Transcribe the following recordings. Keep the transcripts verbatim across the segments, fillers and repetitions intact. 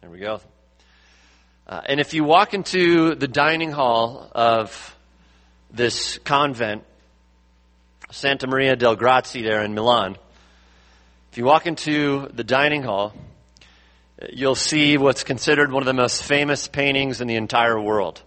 There we go. Uh, and if you walk into the dining hall of this convent, Santa Maria del Grazie there in Milan, if you walk into the dining hall, you'll see what's considered one of the most famous paintings in the entire world.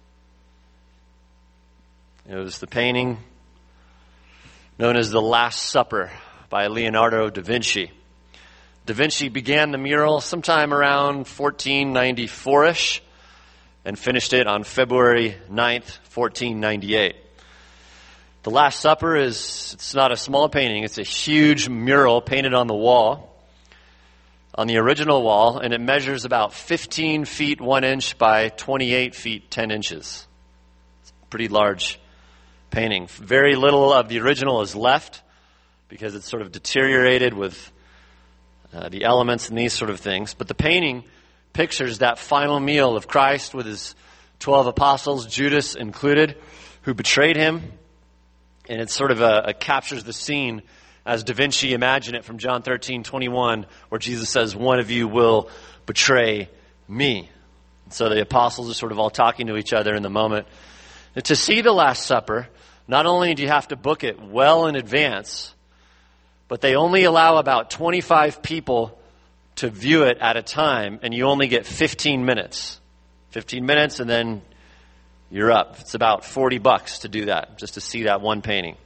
It was the painting known as The Last Supper by Leonardo da Vinci. Da Vinci began the mural sometime around fourteen ninety-four-ish and finished it on February ninth, fourteen ninety-eight. The Last Supper is, it's not a small painting, it's a huge mural painted on the wall, on the original wall, and it measures about fifteen feet one inch by twenty-eight feet ten inches. It's a pretty large painting. Very little of the original is left because it's sort of deteriorated with uh, the elements and these sort of things. But the painting pictures that final meal of Christ with his twelve apostles, Judas included, who betrayed him. And it sort of uh, uh, captures the scene as Da Vinci imagined it from John thirteen twenty-one, where Jesus says, "One of you will betray me." And so the apostles are sort of all talking to each other in the moment. And to see the Last Supper, not only do you have to book it well in advance, but they only allow about twenty-five people to view it at a time, and you only get fifteen minutes. fifteen minutes, and then you're up. It's about forty bucks to do that, just to see that one painting.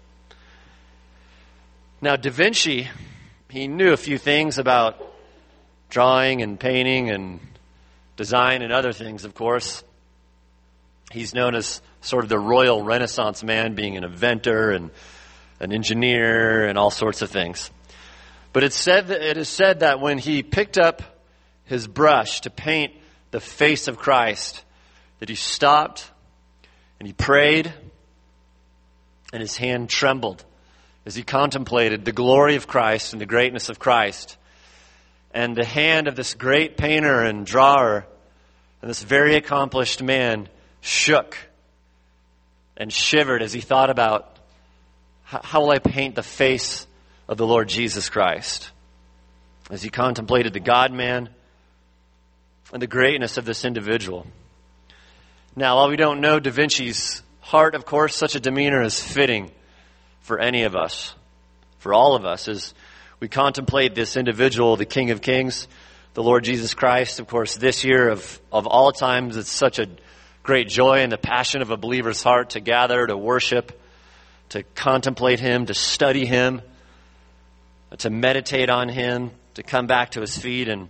Now, Da Vinci, he knew a few things about drawing and painting and design and other things, of course. He's known as sort of the Royal Renaissance man, being an inventor and an engineer and all sorts of things. But it's said that, it is said that when he picked up his brush to paint the face of Christ, that he stopped and he prayed, and his hand trembled as he contemplated the glory of Christ and the greatness of Christ. And the hand of this great painter and drawer and this very accomplished man shook and shivered as he thought about, how will I paint the face of the Lord Jesus Christ? As he contemplated the God-man and the greatness of this individual. Now, while we don't know Da Vinci's heart, of course, such a demeanor is fitting for any of us, for all of us, as we contemplate this individual, the King of Kings, the Lord Jesus Christ. Of course, this year of, of all times, it's such a great joy and the passion of a believer's heart to gather, to worship, to contemplate him, to study him, to meditate on him, to come back to his feet and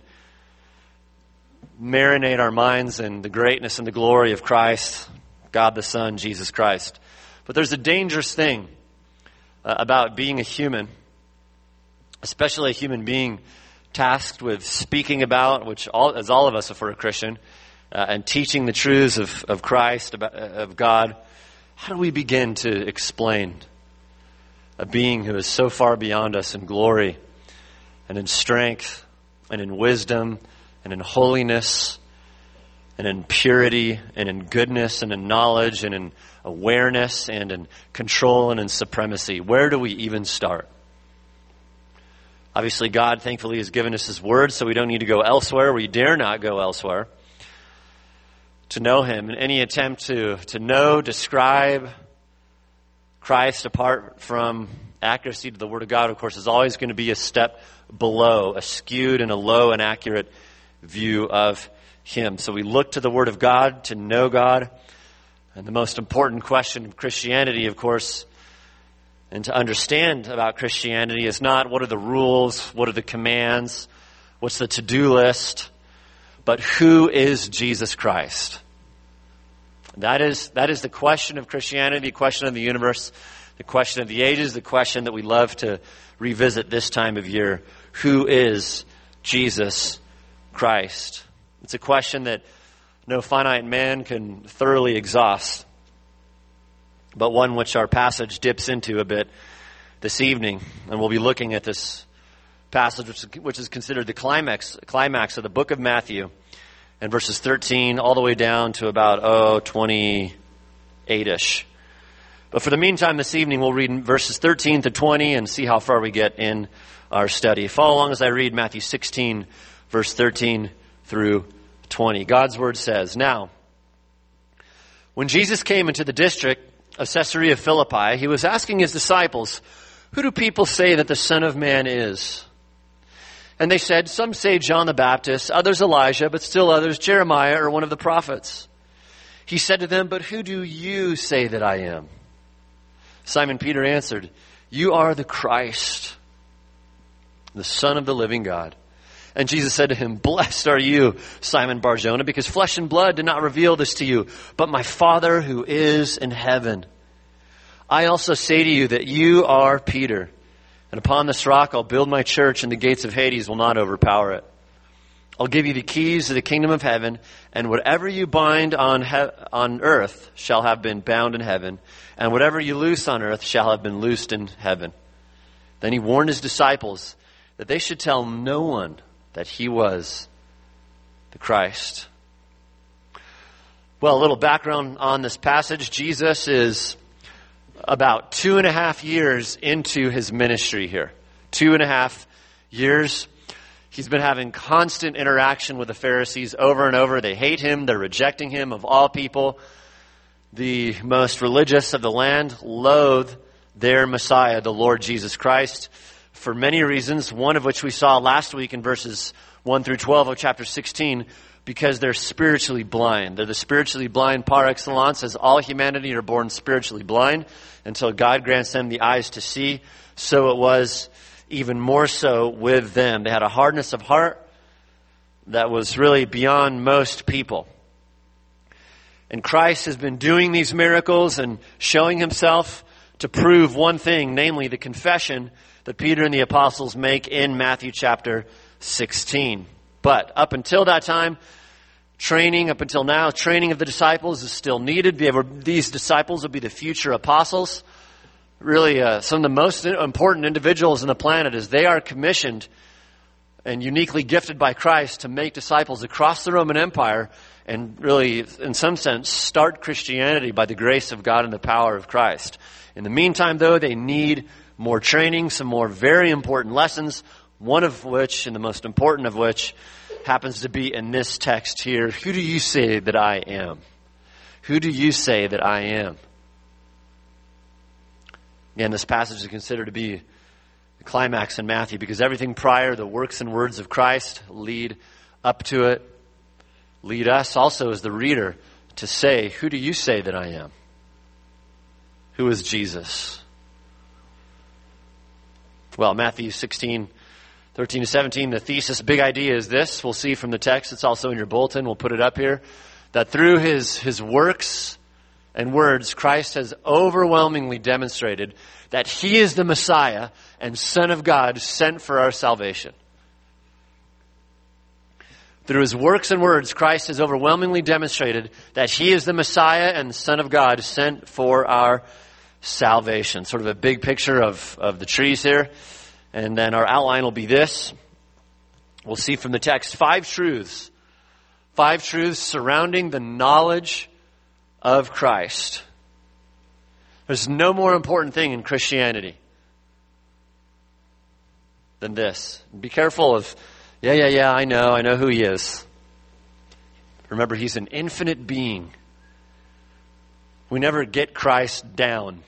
marinate our minds in the greatness and the glory of Christ, God the Son, Jesus Christ. But there's a dangerous thing uh, about being a human, especially a human being tasked with speaking about, which all, as all of us, if we're a Christian, uh, and teaching the truths of, of Christ, about, uh, of God. How do we begin to explain a being who is so far beyond us in glory and in strength and in wisdom and in holiness and in purity and in goodness and in knowledge and in awareness and in control and in supremacy? Where do we even start? Obviously, God, thankfully, has given us His Word, so we don't need to go elsewhere. We dare not go elsewhere to know Him. And any attempt to, to know, describe Christ apart from accuracy to the Word of God, of course, is always going to be a step below, a skewed and a low and accurate view of Him. So we look to the Word of God to know God. And the most important question of Christianity, of course, and to understand about Christianity is not what are the rules, what are the commands, what's the to-do list, but who is Jesus Christ? That is, that is the question of Christianity, the question of the universe, the question of the ages, the question that we love to revisit this time of year. Who is Jesus Christ? It's a question that no finite man can thoroughly exhaust, but one which our passage dips into a bit this evening. And we'll be looking at this passage, which is, which is considered the climax, climax of the book of Matthew, and verses thirteen all the way down to about, oh, twenty-eight-ish. But for the meantime, this evening, we'll read verses thirteen to twenty and see how far we get in our study. Follow along as I read Matthew sixteen, verse thirteen through twenty. God's word says, "Now, when Jesus came into the district of Caesarea Philippi, he was asking his disciples, 'Who do people say that the Son of Man is?' And they said, 'Some say John the Baptist, others Elijah, but still others Jeremiah or one of the prophets.' He said to them, 'But who do you say that I am?' Simon Peter answered, 'You are the Christ, the Son of the living God.' And Jesus said to him, 'Blessed are you, Simon Bar-Jonah, because flesh and blood did not reveal this to you, but my Father who is in heaven. I also say to you that you are Peter, and upon this rock I'll build my church, and the gates of Hades will not overpower it. I'll give you the keys to the kingdom of heaven, and whatever you bind on he- on earth shall have been bound in heaven, and whatever you loose on earth shall have been loosed in heaven.' Then he warned his disciples that they should tell no one that he was the Christ." Well, a little background on this passage. Jesus is about two and a half years into his ministry here. Two and a half years. He's been having constant interaction with the Pharisees over and over. They hate him. They're rejecting him of all people. The most religious of the land loathe their Messiah, the Lord Jesus Christ, for many reasons, one of which we saw last week in verses one through twelve of chapter sixteen, because they're spiritually blind. They're the spiritually blind par excellence, as all humanity are born spiritually blind until God grants them the eyes to see. So it was even more so with them. They had a hardness of heart that was really beyond most people. And Christ has been doing these miracles and showing himself to prove one thing, namely the confession that Peter and the apostles make in Matthew chapter sixteen. But up until that time, training, up until now, training of the disciples is still needed. These disciples will be the future apostles. Really, uh, some of the most important individuals on the planet, as they are commissioned and uniquely gifted by Christ to make disciples across the Roman Empire and really, in some sense, start Christianity by the grace of God and the power of Christ. In the meantime, though, they need more training, some more very important lessons, one of which, and the most important of which, happens to be in this text here. Who do you say that I am? Who do you say that I am? Again, this passage is considered to be the climax in Matthew because everything prior, the works and words of Christ, lead up to it, lead us also as the reader to say, who do you say that I am? Who is Jesus? Well, Matthew sixteen, thirteen to seventeen, the thesis, big idea is this. We'll see from the text. It's also in your bulletin. We'll put it up here. That through his, his works and words, Christ has overwhelmingly demonstrated that he is the Messiah and Son of God sent for our salvation. Through his works and words, Christ has overwhelmingly demonstrated that he is the Messiah and the Son of God sent for our salvation. Sort of a big picture of, of the trees here. And then our outline will be this. We'll see from the text five truths. Five truths surrounding the knowledge of Christ. There's no more important thing in Christianity than this. Be careful of, yeah, yeah, yeah, I know, I know who he is. Remember, he's an infinite being. We never get Christ down.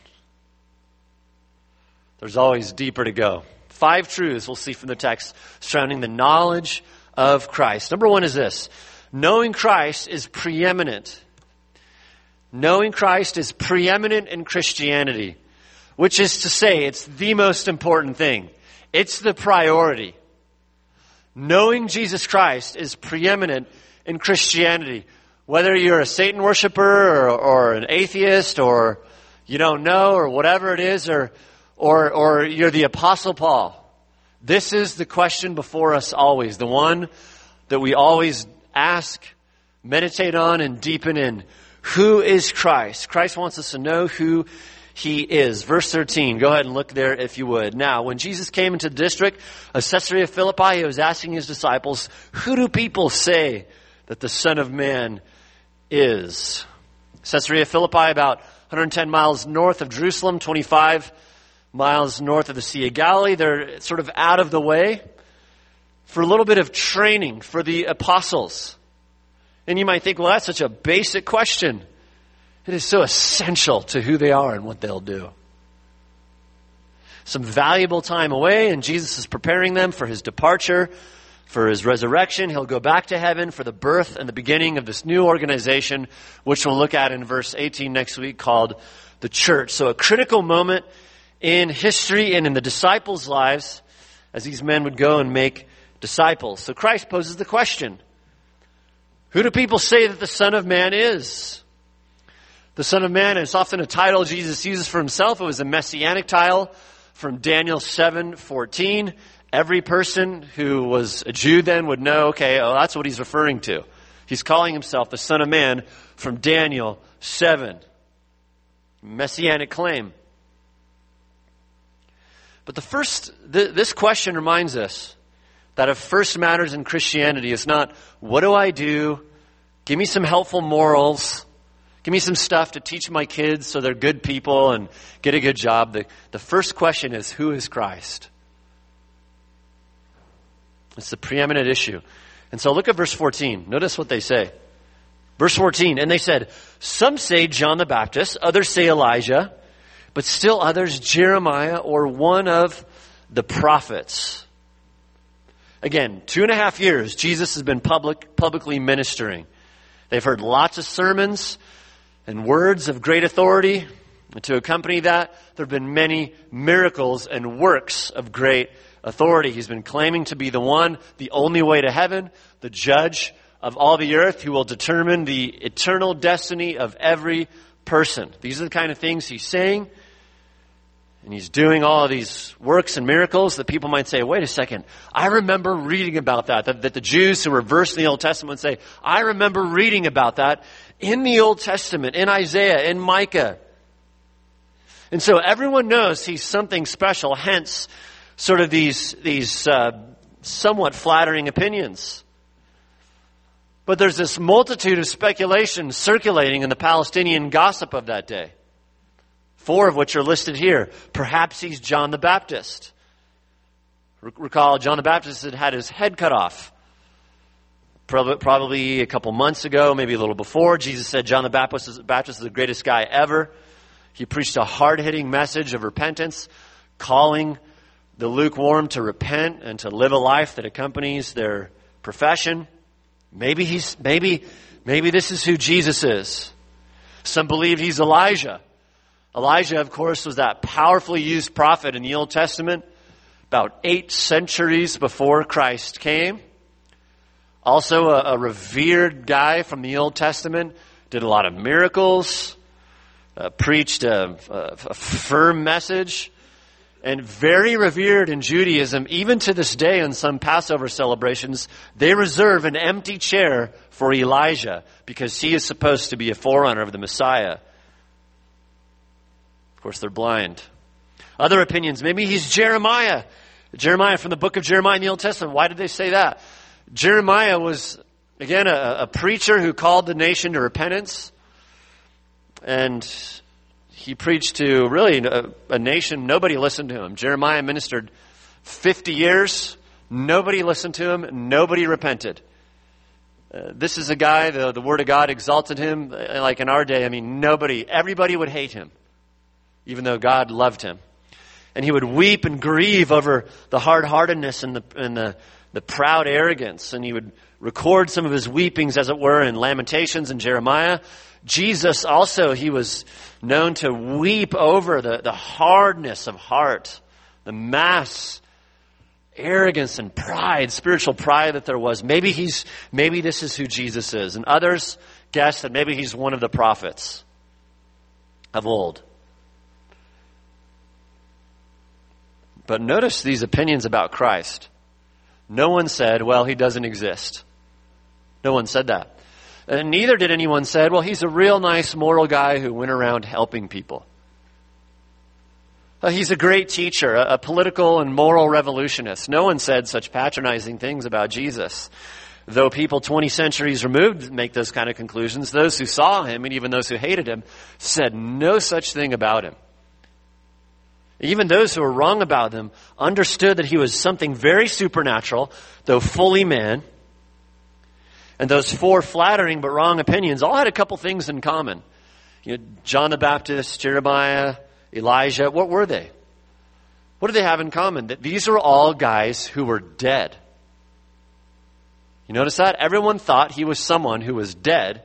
There's always deeper to go. Five truths we'll see from the text surrounding the knowledge of Christ. Number one is this. Knowing Christ is preeminent. Knowing Christ is preeminent in Christianity, which is to say it's the most important thing. It's the priority. Knowing Jesus Christ is preeminent in Christianity. Whether you're a Satan worshiper or, or an atheist or you don't know or whatever it is, or Or, or you're the Apostle Paul. This is the question before us always. The one that we always ask, meditate on, and deepen in. Who is Christ? Christ wants us to know who he is. Verse thirteen. Go ahead and look there if you would. Now, when Jesus came into the district of Caesarea Philippi, he was asking his disciples, who do people say that the Son of Man is? Caesarea Philippi, about one hundred ten miles north of Jerusalem, twenty-five miles north of the Sea of Galilee. They're sort of out of the way. for a little bit of training for the apostles. And you might think, well, that's such a basic question. It is so essential to who they are and what they'll do. Some valuable time away, and Jesus is preparing them for his departure, for his resurrection. He'll go back to heaven for the birth and the beginning of this new organization, which we'll look at in verse eighteen next week, called the church. So a critical moment in history and in the disciples' lives as these men would go and make disciples. So Christ poses the question, who do people say that the Son of Man is? The Son of Man is often a title Jesus uses for himself. It was a messianic title from Daniel seven fourteen. Every person who was a Jew then would know, okay, oh, that's what he's referring to. He's calling himself the Son of Man from Daniel seven. Messianic claim. But the first, th- this question reminds us that of first matters in Christianity is not, what do I do? Give me some helpful morals. Give me some stuff to teach my kids so they're good people and get a good job. The, the first question is, who is Christ? It's the preeminent issue. And so look at verse fourteen. Notice what they say. Verse fourteen, and they said, some say John the Baptist, others say Elijah, but still others Jeremiah or one of the prophets. Again, two and a half years, Jesus has been public, publicly ministering. They've heard lots of sermons and words of great authority. And to accompany that, there have been many miracles and works of great authority. He's been claiming to be the one, the only way to heaven, the judge of all the earth who will determine the eternal destiny of every person. These are the kind of things he's saying. And he's doing all of these works and miracles that people might say, wait a second, I remember reading about that. That, that the Jews who were versed in the Old Testament would say, I remember reading about that in the Old Testament, in Isaiah, in Micah. And so everyone knows he's something special, hence sort of these, these uh, somewhat flattering opinions. But there's this multitude of speculation circulating in the Palestinian gossip of that day. Four of which are listed here. Perhaps he's John the Baptist. Recall, John the Baptist had had his head cut off. Probably a couple months ago, maybe a little before. Jesus said John the Baptist is, Baptist is the greatest guy ever. He preached a hard-hitting message of repentance, calling the lukewarm to repent and to live a life that accompanies their profession. Maybe he's, maybe, maybe this is who Jesus is. Some believe he's Elijah. Elijah, of course, was that powerfully used prophet in the Old Testament about eight centuries before Christ came. Also a, a revered guy from the Old Testament, did a lot of miracles, uh, preached a, a, a firm message, and very revered in Judaism. Even to this day in some Passover celebrations, they reserve an empty chair for Elijah because he is supposed to be a forerunner of the Messiah. Of course, they're blind. Other opinions, maybe he's Jeremiah. Jeremiah from the book of Jeremiah in the Old Testament. Why did they say that? Jeremiah was, again, a, a preacher who called the nation to repentance. And he preached to really a, a nation, nobody listened to him. Jeremiah ministered fifty years. Nobody listened to him. Nobody repented. Uh, this is a guy, the, the Word of God exalted him. Like in our day, I mean, nobody, everybody would hate him, even though God loved him. And he would weep and grieve over the hard-heartedness and the, and the, the proud arrogance. And he would record some of his weepings, as it were, in Lamentations and Jeremiah. Jesus also, he was known to weep over the, the hardness of heart, the mass arrogance and pride, spiritual pride that there was. Maybe he's, maybe this is who Jesus is. And others guess that maybe he's one of the prophets of old. But notice these opinions about Christ. No one said, well, he doesn't exist. No one said that. And neither did anyone say, well, he's a real nice moral guy who went around helping people. Uh, he's a great teacher, a, a political and moral revolutionist. No one said such patronizing things about Jesus. Though people twenty centuries removed make those kind of conclusions, those who saw him and even those who hated him said no such thing about him. Even those who were wrong about him understood that he was something very supernatural, though fully man. And those four flattering but wrong opinions all had a couple things in common. You know, John the Baptist, Jeremiah, Elijah, what were they? What do they have in common? That these are all guys who were dead. You notice that? Everyone thought he was someone who was dead,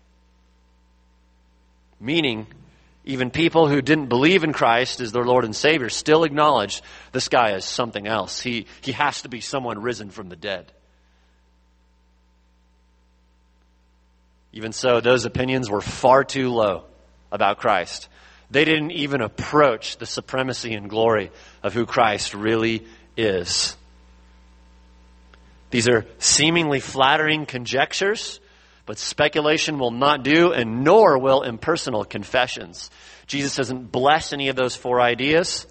meaning even people who didn't believe in Christ as their Lord and Savior still acknowledged this guy is something else. He, he has to be someone risen from the dead. Even so, those opinions were far too low about Christ. They didn't even approach the supremacy and glory of who Christ really is. These are seemingly flattering conjectures, but speculation will not do, and nor will impersonal confessions. Jesus doesn't bless any of those four ideas.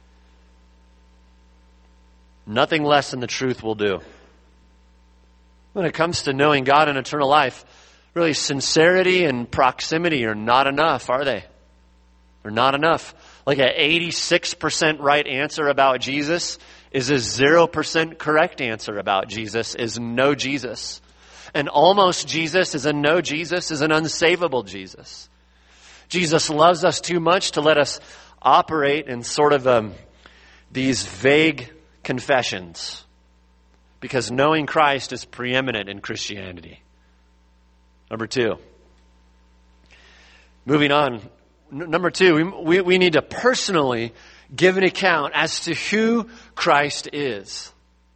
Nothing less than the truth will do. When it comes to knowing God and eternal life, really sincerity and proximity are not enough, are they? They're not enough. Like an eighty-six percent right answer about Jesus is a zero percent correct answer about Jesus is no Jesus. And almost Jesus is a no Jesus is an unsavable Jesus. Jesus loves us too much to let us operate in sort of um, these vague confessions, because knowing Christ is preeminent in Christianity. Number two. Moving on. N- number two, we, we, we need to personally give an account as to who Christ is.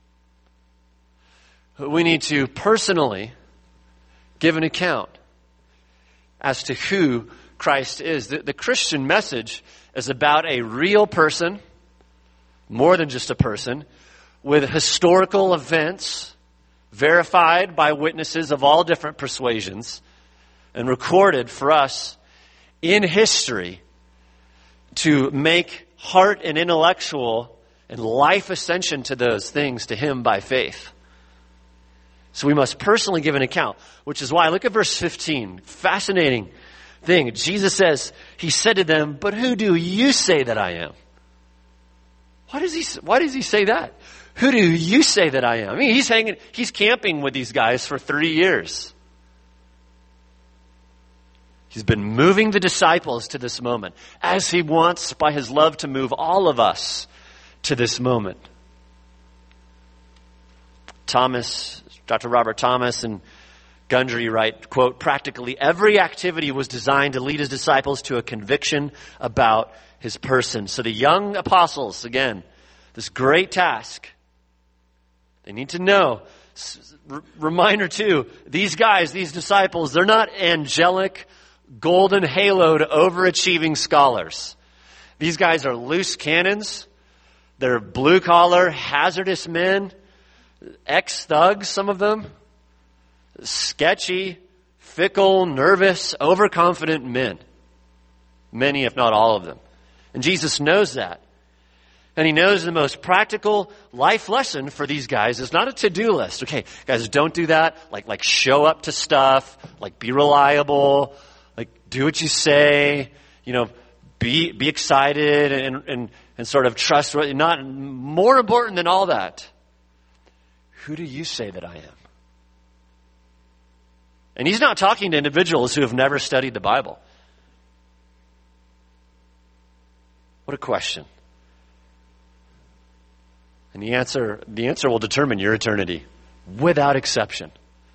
We need to personally give an account as to who Christ is. The, the Christian message is about a real person, more than just a person, with historical events verified by witnesses of all different persuasions and recorded for us in history to make heart and intellectual and life ascension to those things to Him by faith. So we must personally give an account, which is why, look at verse fifteen. Fascinating thing. Jesus says, He said to them, "But who do you say that I am?" Why does he, why does he say that? Who do you say that I am? I mean, he's hanging, he's camping with these guys for three years. He's been moving the disciples to this moment, as He wants by His love to move all of us to this moment. Thomas, Doctor Robert Thomas and Gundry write, quote, "Practically every activity was designed to lead His disciples to a conviction about His person." So the young apostles, again, this great task, they need to know. R- reminder too, these guys, these disciples, they're not angelic, golden haloed, overachieving scholars. These guys are loose cannons. They're blue collar, hazardous men, ex-thugs, some of them, sketchy, fickle, nervous, overconfident men. Many, if not all of them. And Jesus knows that. And He knows the most practical life lesson for these guys is not a to-do list. Okay, guys, don't do that. Like, like show up to stuff. Like, be reliable. Like, do what you say. You know, be be excited and and and sort of trustworthy. Not more important than all that. Who do you say that I am? And He's not talking to individuals who have never studied the Bible. What a question. And the answer, the answer will determine your eternity, without exception.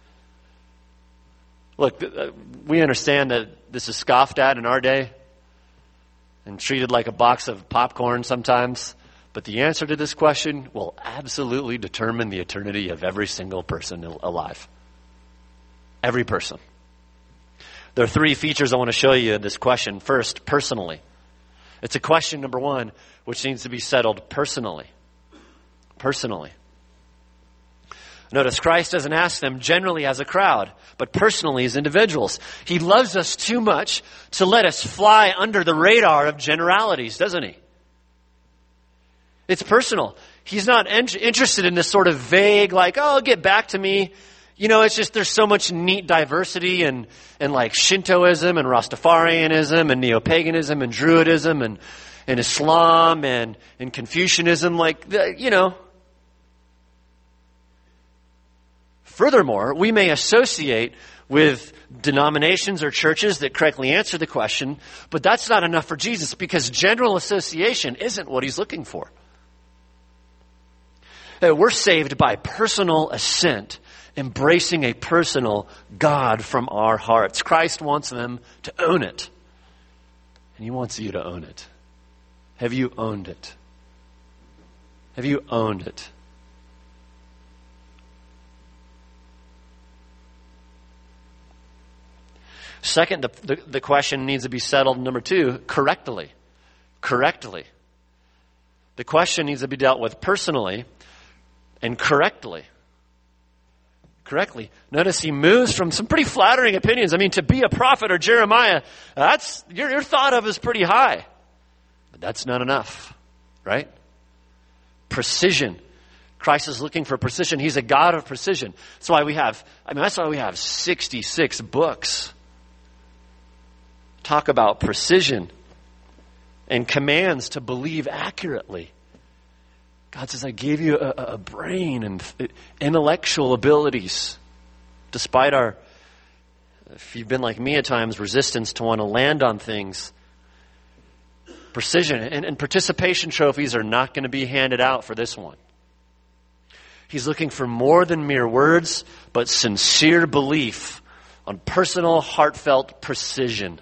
Look, we understand that this is scoffed at in our day and treated like a box of popcorn sometimes. But the answer to this question will absolutely determine the eternity of every single person alive. Every person. There are three features I want to show you in this question. First, personally. It's a question, number one, which needs to be settled personally. Personally. Notice Christ doesn't ask them generally as a crowd, but personally as individuals. He loves us too much to let us fly under the radar of generalities, doesn't He? It's personal. He's not en- interested in this sort of vague, like, oh, get back to me. You know, it's just there's so much neat diversity and, and like Shintoism and Rastafarianism and neo-paganism and Druidism and, and Islam and, and Confucianism, like, you know. Furthermore, we may associate with denominations or churches that correctly answer the question, but that's not enough for Jesus because general association isn't what he's looking for. Uh, We're saved by personal assent, embracing a personal God from our hearts. Christ wants them to own it, and he wants you to own it. Have you owned it? Have you owned it? Second, the, the, the question needs to be settled, number two, correctly. Correctly. The question needs to be dealt with personally and correctly. Correctly. Notice he moves from some pretty flattering opinions. I mean, to be a prophet or Jeremiah, that's you're, you're thought of as pretty high. But that's not enough, right? Precision. Christ is looking for precision. He's a God of precision. That's why we have, I mean, that's why we have sixty-six books. Talk about precision and commands to believe accurately. God says, I gave you a, a brain and intellectual abilities. Despite our, if you've been like me at times, resistance to want to land on things. Precision and, and participation trophies are not going to be handed out for this one. He's looking for more than mere words, but sincere belief on personal, heartfelt precision.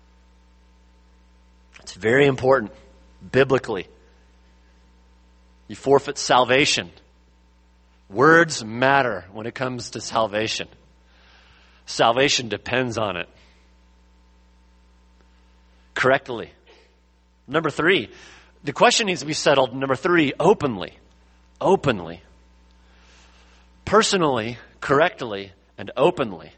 It's very important, biblically. You forfeit salvation. Words matter when it comes to salvation. Salvation depends on it. Correctly. Number three, the question needs to be settled, number three, openly. Openly. Personally, correctly, and openly.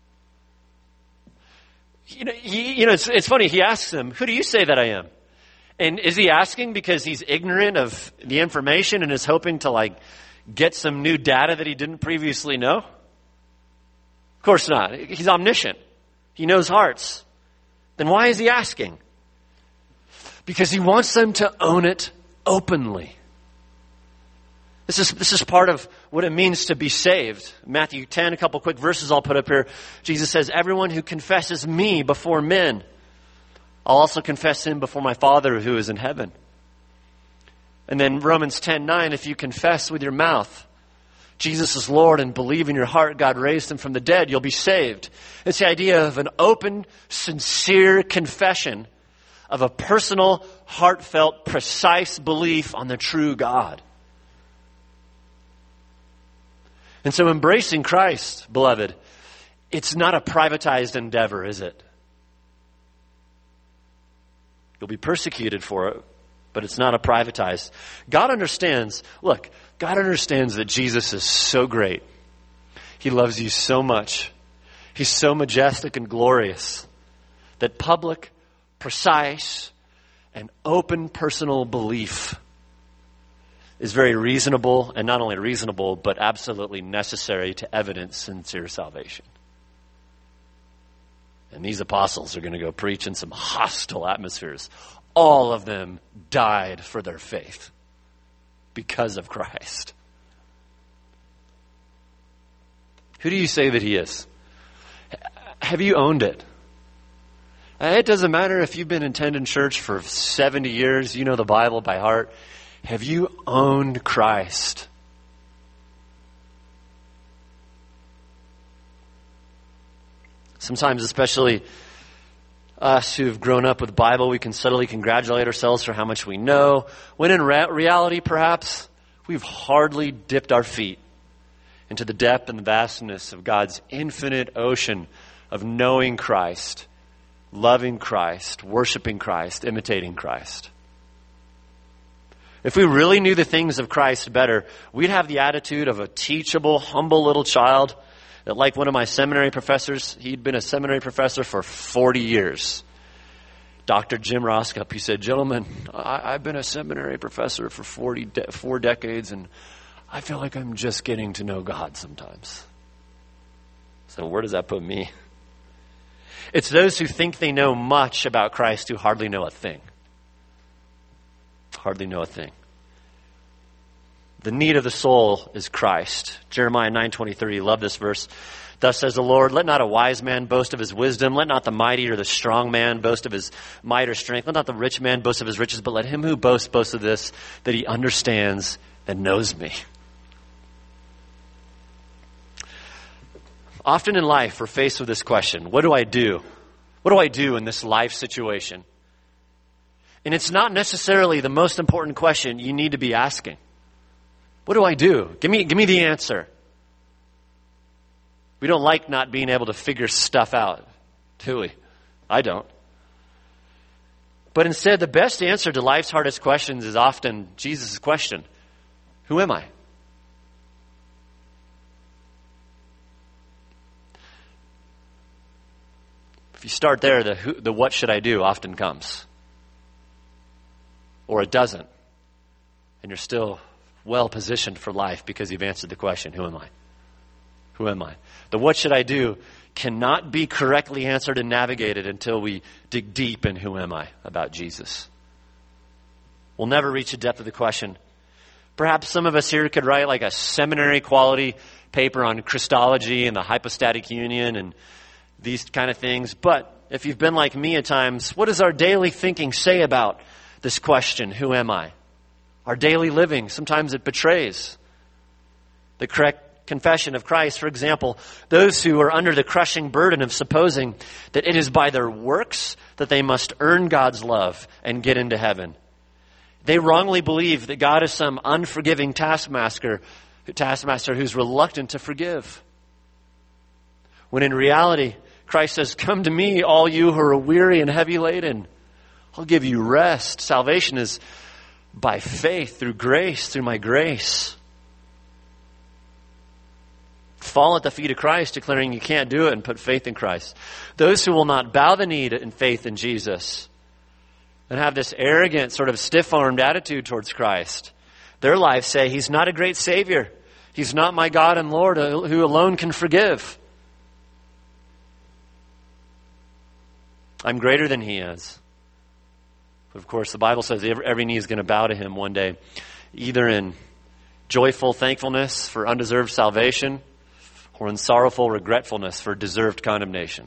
You know, he, you know, it's, it's funny. He asks them, who do you say that I am? And is he asking because he's ignorant of the information and is hoping to like get some new data that he didn't previously know? Of course not. He's omniscient. He knows hearts. Then why is he asking? Because he wants them to own it openly. This is, this is part of what it means to be saved. Matthew ten, a couple quick verses I'll put up here. Jesus says, everyone who confesses me before men, I'll also confess him before my Father who is in heaven. And then Romans ten nine, if you confess with your mouth Jesus is Lord and believe in your heart God raised him from the dead, you'll be saved. It's the idea of an open, sincere confession of a personal, heartfelt, precise belief on the true God. And so embracing Christ, beloved, it's not a privatized endeavor, is it? You'll be persecuted for it, but it's not a privatized. God understands, look, God understands that Jesus is so great. He loves you so much. He's so majestic and glorious that public, precise, and open personal belief is very reasonable, and not only reasonable, but absolutely necessary to evidence sincere salvation. And these apostles are going to go preach in some hostile atmospheres. All of them died for their faith because of Christ. Who do you say that he is? Have you owned it? It doesn't matter if you've been attending church for seventy years, you know the Bible by heart. Have you owned Christ? Sometimes, especially us who've grown up with the Bible, we can subtly congratulate ourselves for how much we know, when in re- reality, perhaps, we've hardly dipped our feet into the depth and the vastness of God's infinite ocean of knowing Christ, loving Christ, worshiping Christ, imitating Christ. If we really knew the things of Christ better, we'd have the attitude of a teachable, humble little child that, like one of my seminary professors, he'd been a seminary professor for forty years. Doctor Jim Roskup, he said, gentlemen, I, I've been a seminary professor for forty de- four decades, and I feel like I'm just getting to know God sometimes. So where does that put me? It's those who think they know much about Christ who hardly know a thing. hardly know a thing. The need of the soul is Christ. Jeremiah nine twenty-three, love this verse. Thus says the Lord, let not a wise man boast of his wisdom. Let not the mighty or the strong man boast of his might or strength. Let not the rich man boast of his riches, but let him who boasts boast of this, that he understands and knows me. Often in life, we're faced with this question, what do I do? What do I do in this life situation? And it's not necessarily the most important question you need to be asking. What do I do? Give me, give me the answer. We don't like not being able to figure stuff out, do we? I don't. But instead, the best answer to life's hardest questions is often Jesus' question. Who am I? If you start there, the, who, the what should I do often comes. Or it doesn't. And you're still well positioned for life because you've answered the question, who am I? Who am I? The what should I do cannot be correctly answered and navigated until we dig deep in who am I about Jesus. We'll never reach the depth of the question. Perhaps some of us here could write like a seminary quality paper on Christology and the hypostatic union and these kind of things. But if you've been like me at times, what does our daily thinking say about this question, who am I? Our daily living, sometimes it betrays the correct confession of Christ. For example, those who are under the crushing burden of supposing that it is by their works that they must earn God's love and get into heaven. They wrongly believe that God is some unforgiving taskmaster, taskmaster who's reluctant to forgive. When in reality, Christ says, come to me, all you who are weary and heavy laden. I'll give you rest. Salvation is by faith, through grace, through my grace. Fall at the feet of Christ, declaring you can't do it, and put faith in Christ. Those who will not bow the knee in faith in Jesus and have this arrogant, sort of stiff-armed attitude towards Christ, their lives say, he's not a great Savior. He's not my God and Lord who alone can forgive. I'm greater than he is. But of course, the Bible says every, every knee is going to bow to him one day, either in joyful thankfulness for undeserved salvation or in sorrowful regretfulness for deserved condemnation.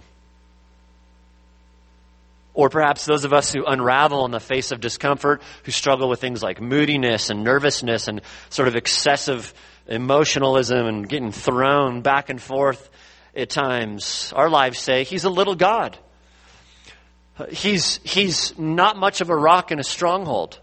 Or perhaps those of us who unravel in the face of discomfort, who struggle with things like moodiness and nervousness and sort of excessive emotionalism and getting thrown back and forth at times, our lives say, he's a little God. He's, he's not much of a rock in a stronghold.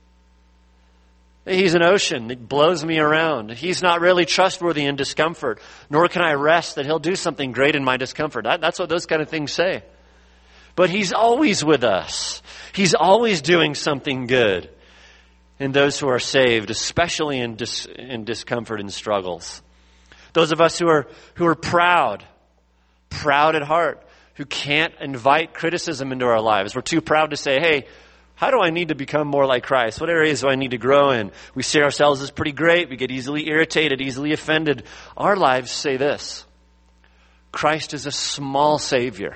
He's an ocean that blows me around. He's not really trustworthy in discomfort, nor can I rest that he'll do something great in my discomfort. That, that's what those kind of things say. But he's always with us. He's always doing something good in those who are saved, especially in, dis, in discomfort and struggles. Those of us who are, who are proud, proud at heart, who can't invite criticism into our lives. We're too proud to say, hey, how do I need to become more like Christ? What areas do I need to grow in? We see ourselves as pretty great. We get easily irritated, easily offended. Our lives say this: Christ is a small Savior.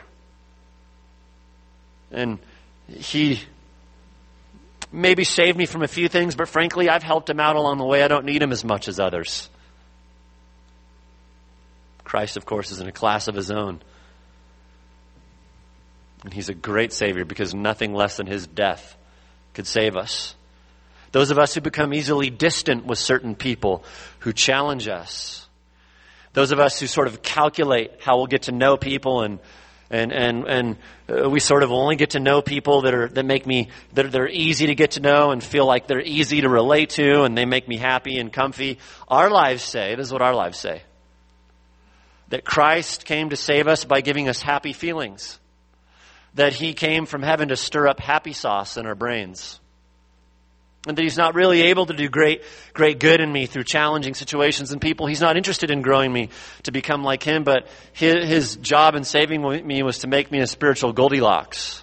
And he maybe saved me from a few things, but frankly, I've helped him out along the way. I don't need him as much as others. Christ, of course, is in a class of his own. And he's a great Savior because nothing less than his death could save us. Those of us who become easily distant with certain people who challenge us. Those of us who sort of calculate how we'll get to know people and and and and uh, we sort of only get to know people that are that make me that they're easy to get to know and feel like they're easy to relate to and they make me happy and comfy. Our lives say, this is what our lives say, that Christ came to save us by giving us happy feelings. That he came from heaven to stir up happy sauce in our brains. And that he's not really able to do great, great good in me through challenging situations and people. He's not interested in growing me to become like him, but his, his job in saving me was to make me a spiritual Goldilocks.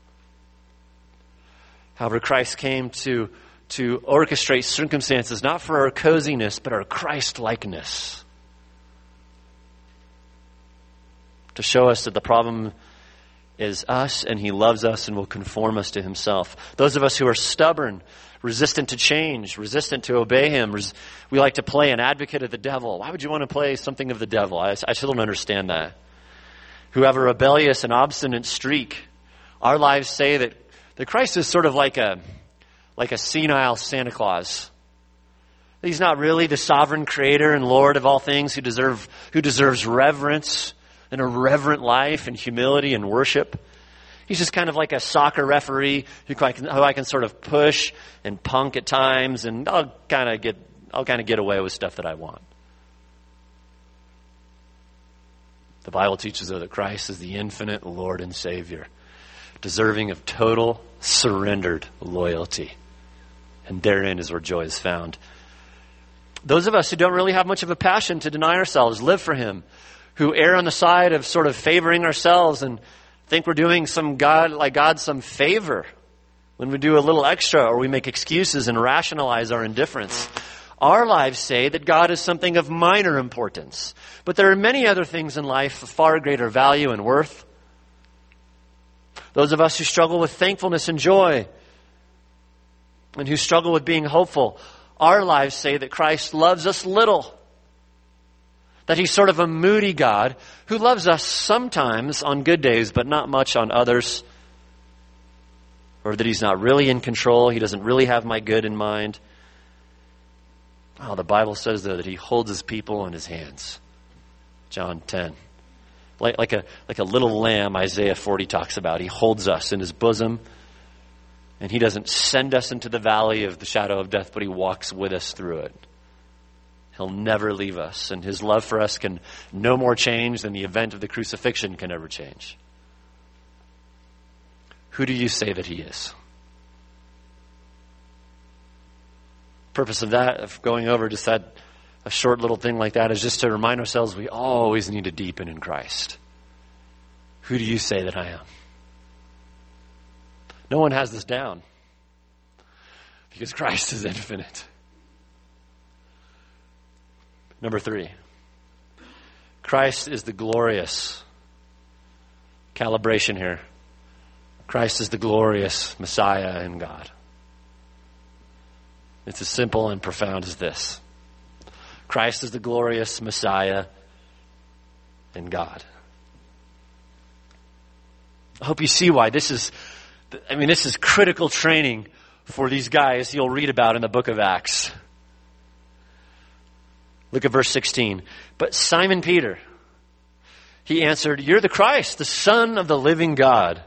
However, Christ came to, to orchestrate circumstances, not for our coziness, but our is us, and he loves us and will conform us to himself. Those of us who are stubborn, resistant to change, resistant to obey him, res- we like to play an advocate of the devil. Why would you want to play something of the devil? I, I still don't understand that. Who have a rebellious and obstinate streak. Our lives say that, that Christ is sort of like a, like a senile Santa Claus. He's not really the sovereign creator and Lord of all things who deserve, who deserves reverence and a reverent life and humility and worship. He's just kind of like a soccer referee who I can, who I can sort of push and punk at times, and I'll kind of get, I'll kind of get away with stuff that I want. The Bible teaches us that Christ is the infinite Lord and Savior, deserving of total surrendered loyalty. And therein is where joy is found. Those of us who don't really have much of a passion to deny ourselves, live for him, who err on the side of sort of favoring ourselves and think we're doing some God, like God some favor when we do a little extra or we make excuses and rationalize our indifference. Our lives say that God is something of minor importance. But there are many other things in life of far greater value and worth. Those of us who struggle with thankfulness and joy and who struggle with being hopeful, our lives say that Christ loves us little. That he's sort of a moody God who loves us sometimes on good days, but not much on others. Or that he's not really in control. He doesn't really have my good in mind. Oh, the Bible says, though, that he holds his people in his hands. John ten. Like, like, a, like a little lamb Isaiah forty talks about. He holds us in his bosom. And he doesn't send us into the valley of the shadow of death, but he walks with us through it. He'll never leave us. And his love for us can no more change than the event of the crucifixion can ever change. Who do you say that he is? Purpose of that, of going over just that, a short little thing like that, is just to remind ourselves we always need to deepen in Christ. Who do you say that I am? No one has this down because Christ is infinite. Number three, Christ is the glorious, calibration here, Christ is the glorious Messiah in God. It's as simple and profound as this. Christ is the glorious Messiah in God. I hope you see why this is, I mean, this is critical training for these guys you'll read about in the book of Acts. Look at verse sixteen. But Simon Peter, he answered, "You're the Christ, the Son of the living God."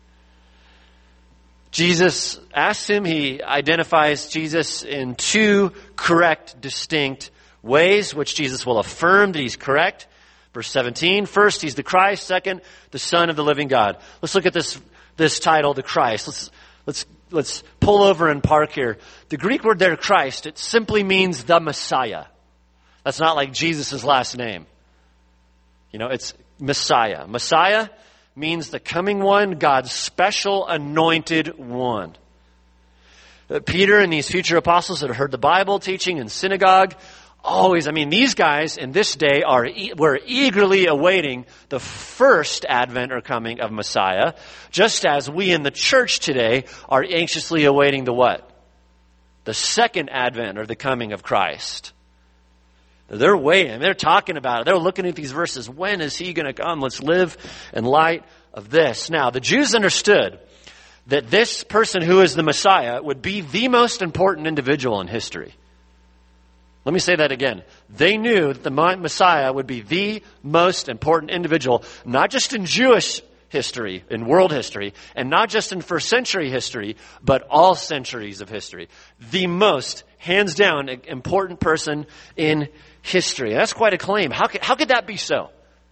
Jesus asks him, he identifies Jesus in two correct, distinct ways, which Jesus will affirm that he's correct. Verse seventeen, first, he's the Christ. Second, the Son of the living God. Let's look at this, this title, the Christ. Let's, let's, let's pull over and park here. The Greek word there, Christ, it simply means the Messiah. That's not like Jesus' last name. You know, it's Messiah. Messiah means the coming one, God's special anointed one. Peter and these future apostles that have heard the Bible teaching in synagogue, always, I mean, these guys in this day are were eagerly awaiting the first advent or coming of Messiah, just as we in the church today are anxiously awaiting the what? The second advent or the coming of Christ. They're waiting. They're talking about it. They're looking at these verses. When is he going to come? Let's live in light of this. Now, the Jews understood that this person who is the Messiah would be the most important individual in history. Let me say that again. They knew that the Messiah would be the most important individual, not just in Jewish history, in world history, and not just in first century history, but all centuries of history. The most, hands down, important person in history. That's quite a claim. How could, how could that be so?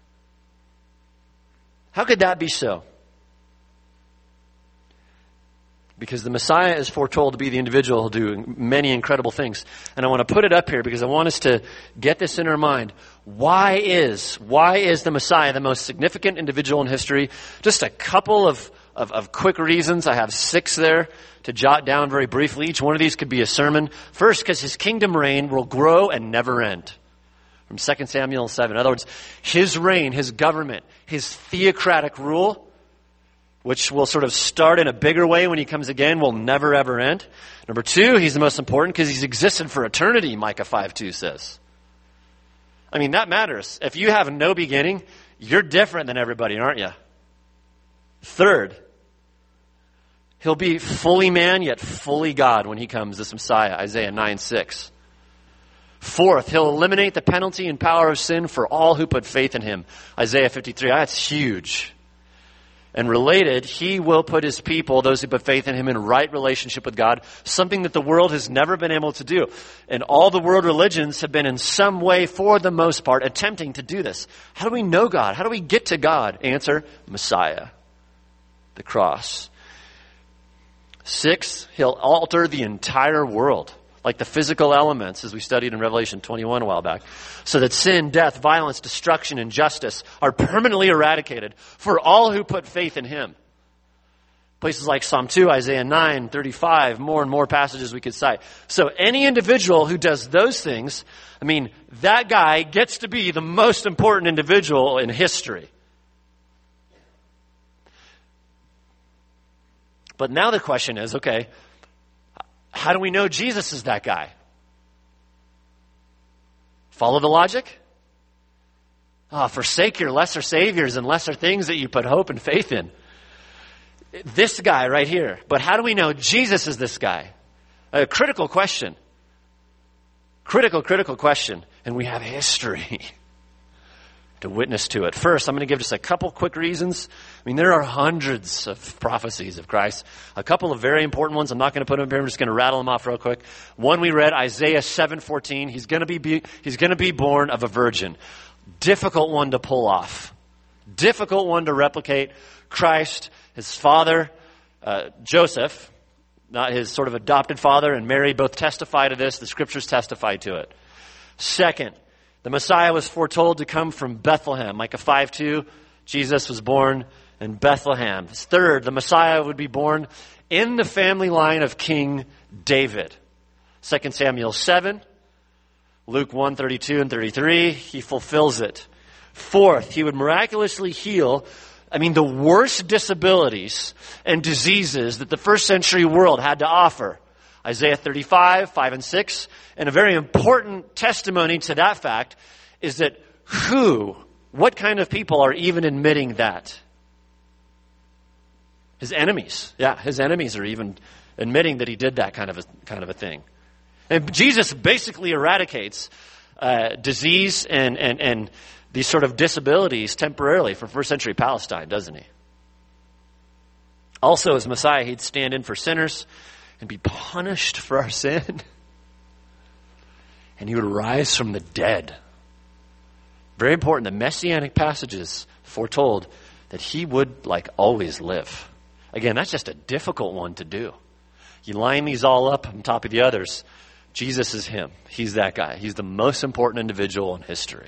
How could that be so? Because the Messiah is foretold to be the individual doing many incredible things. And I want to put it up here because I want us to get this in our mind. Why is, why is the Messiah the most significant individual in history? Just a couple of, of, of quick reasons. I have six there to jot down very briefly. Each one of these could be a sermon. First, because his kingdom reign will grow and never end. From Second Samuel seven. In other words, his reign, his government, his theocratic rule which will sort of start in a bigger way when he comes again, will never ever end. Number two, he's the most important because he's existed for eternity, Micah five two says. I mean, that matters. If you have no beginning, you're different than everybody, aren't you? Third, he'll be fully man yet fully God when he comes, this Messiah, Isaiah nine six. Fourth, he'll eliminate the penalty and power of sin for all who put faith in him, Isaiah fifty-three. That's huge. And related, he will put his people, those who put faith in him, in right relationship with God, something that the world has never been able to do. And all the world religions have been in some way, for the most part, attempting to do this. How do we know God? How do we get to God? Answer, Messiah, the cross. Six, he'll alter the entire world, like the physical elements, as we studied in Revelation twenty-one a while back, so that sin, death, violence, destruction, and justice are permanently eradicated for all who put faith in him. Places like Psalm two, Isaiah nine, thirty-five, more and more passages we could cite. So any individual who does those things, I mean, that guy gets to be the most important individual in history. But now the question is, okay, how do we know Jesus is that guy? Follow the logic? Oh, forsake your lesser saviors and lesser things that you put hope and faith in. This guy right here. But how do we know Jesus is this guy? A critical question. Critical, critical question. And we have history to witness to it. First, I'm going to give just a couple quick reasons. I mean, there are hundreds of prophecies of Christ. A couple of very important ones. I'm not going to put them here. I'm just going to rattle them off real quick. One we read, Isaiah seven fourteen. He's going to be, be he's going to be born of a virgin. Difficult one to pull off. Difficult one to replicate. Christ, his father, uh, Joseph, not his sort of adopted father, and Mary both testify to this. The scriptures testify to it. Second, the Messiah was foretold to come from Bethlehem. Micah five two, Jesus was born in Bethlehem. Third, the Messiah would be born in the family line of King David. Second Samuel seven, Luke one thirty-two and thirty-three, he fulfills it. Fourth, he would miraculously heal, I mean, the worst disabilities and diseases that the first century world had to offer. Isaiah thirty-five, five and six. And a very important testimony to that fact is that who, what kind of people are even admitting that? His enemies. Yeah, his enemies are even admitting that he did that kind of a, kind of a thing. And Jesus basically eradicates uh, disease and, and, and these sort of disabilities temporarily for first century Palestine, doesn't he? Also, as Messiah, he'd stand in for sinners and be punished for our sin. And he would rise from the dead. Very important. The messianic passages foretold that he would, like, always live. Again, that's just a difficult one to do. You line these all up on top of the others. Jesus is him. He's that guy. He's the most important individual in history.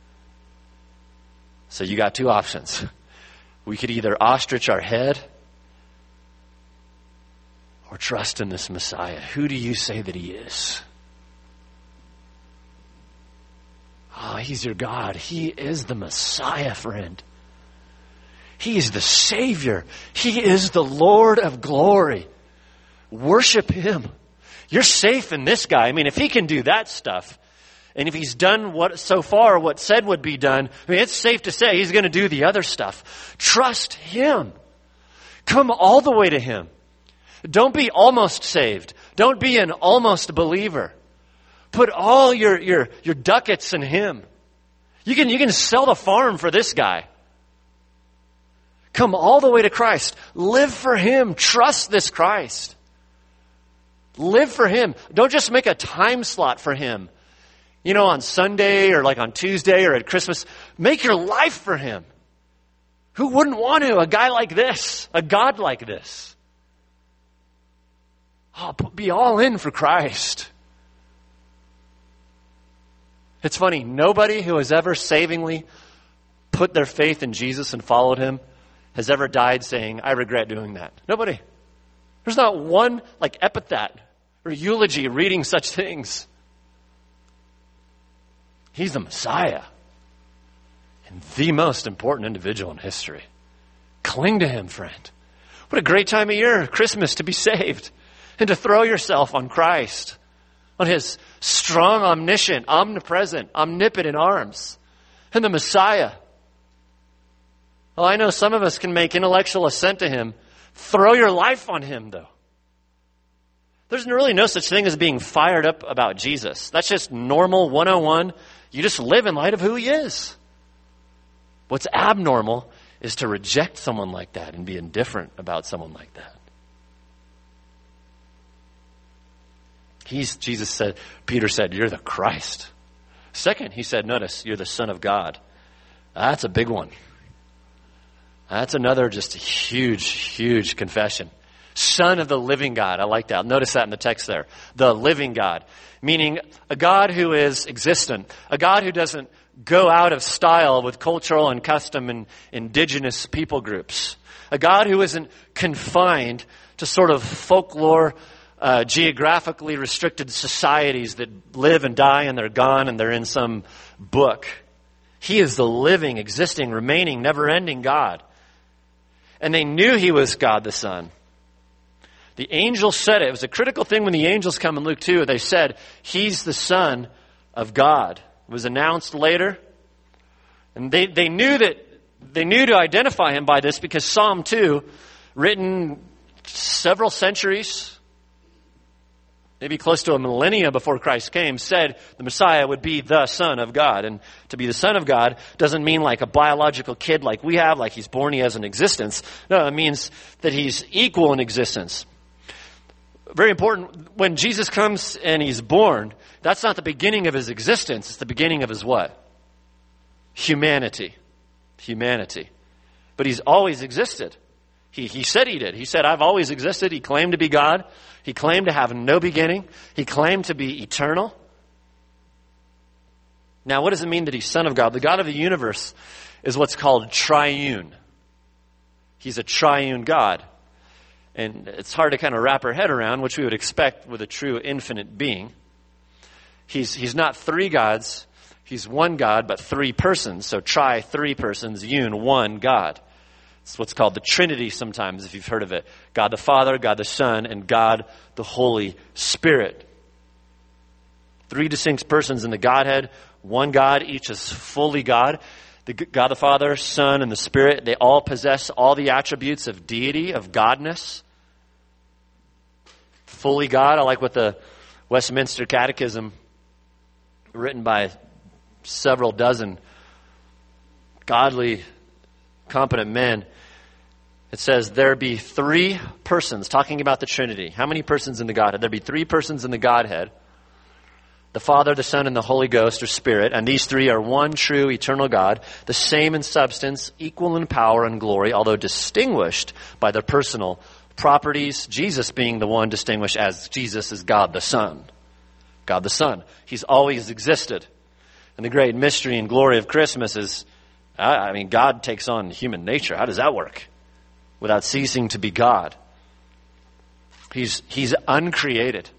So you got two options. We could either ostrich our head or trust in this Messiah. Who do you say that he is? Oh, he's your God. He is the Messiah, friend. He is the Savior. He is the Lord of glory. Worship him. You're safe in this guy. I mean, if he can do that stuff, and if he's done what so far what said would be done, I mean, it's safe to say he's going to do the other stuff. Trust him. Come all the way to him. Don't be almost saved. Don't be an almost believer. Put all your, your, your ducats in him. You can, you can sell the farm for this guy. Come all the way to Christ. Live for him. Trust this Christ. Live for him. Don't just make a time slot for him. You know, on Sunday or like on Tuesday or at Christmas. Make your life for him. Who wouldn't want to? A guy like this. A God like this. Oh, be all in for Christ. It's funny, nobody who has ever savingly put their faith in Jesus and followed him has ever died saying, I regret doing that. Nobody. There's not one like epithet or eulogy reading such things. He's the Messiah and the most important individual in history. Cling to him, friend. What a great time of year, Christmas, to be saved and to throw yourself on Christ, on his strong, omniscient, omnipresent, omnipotent arms, and the Messiah. Well, I know some of us can make intellectual assent to him. Throw your life on him, though. There's really no such thing as being fired up about Jesus. That's just normal one oh one. You just live in light of who he is. What's abnormal is to reject someone like that and be indifferent about someone like that. He's, Jesus said, Peter said, you're the Christ. Second, he said, notice, you're the Son of God. That's a big one. That's another just huge, huge confession. Son of the living God. I like that. Notice that in the text there. The living God. Meaning a God who is existent. A God who doesn't go out of style with cultural and custom and indigenous people groups. A God who isn't confined to sort of folklore, uh, geographically restricted societies that live and die and they're gone and they're in some book. He is the living, existing, remaining, never-ending God. And they knew he was God the Son. The angels said it. It was a critical thing when the angels come in Luke two. They said, he's the Son of God. It was announced later. And they, they knew that they knew to identify him by this because Psalm two, written several centuries, maybe close to a millennia before Christ came, said the Messiah would be the Son of God. And to be the Son of God doesn't mean like a biological kid like we have, like he's born, he has an existence. No, it means that he's equal in existence. Very important, when Jesus comes and he's born, that's not the beginning of his existence. It's the beginning of his what? Humanity. Humanity. But he's always existed. He, he said he did. He said, I've always existed. He claimed to be God. He claimed to have no beginning. He claimed to be eternal. Now, what does it mean that he's Son of God? The God of the universe is what's called triune. He's a triune God. And it's hard to kind of wrap our head around, which we would expect with a true infinite being. He's, he's not three gods. He's one God, but three persons. So tri, three persons, un, one God. It's what's called the Trinity sometimes, if you've heard of it. God the Father, God the Son, and God the Holy Spirit. Three distinct persons in the Godhead. One God, each is fully God. The God the Father, Son, and the Spirit, they all possess all the attributes of deity, of godness. Fully God. I like what the Westminster Catechism, written by several dozen godly, competent men, it says, there be three persons, talking about the Trinity. How many persons in the Godhead? There be three persons in the Godhead. The Father, the Son, and the Holy Ghost, or Spirit. And these three are one true eternal God, the same in substance, equal in power and glory, although distinguished by their personal properties. Jesus being the one distinguished as Jesus is God the Son. God the Son. He's always existed. And the great mystery and glory of Christmas is, I mean, God takes on human nature. How does that work? Without ceasing to be God. He's, he's uncreated.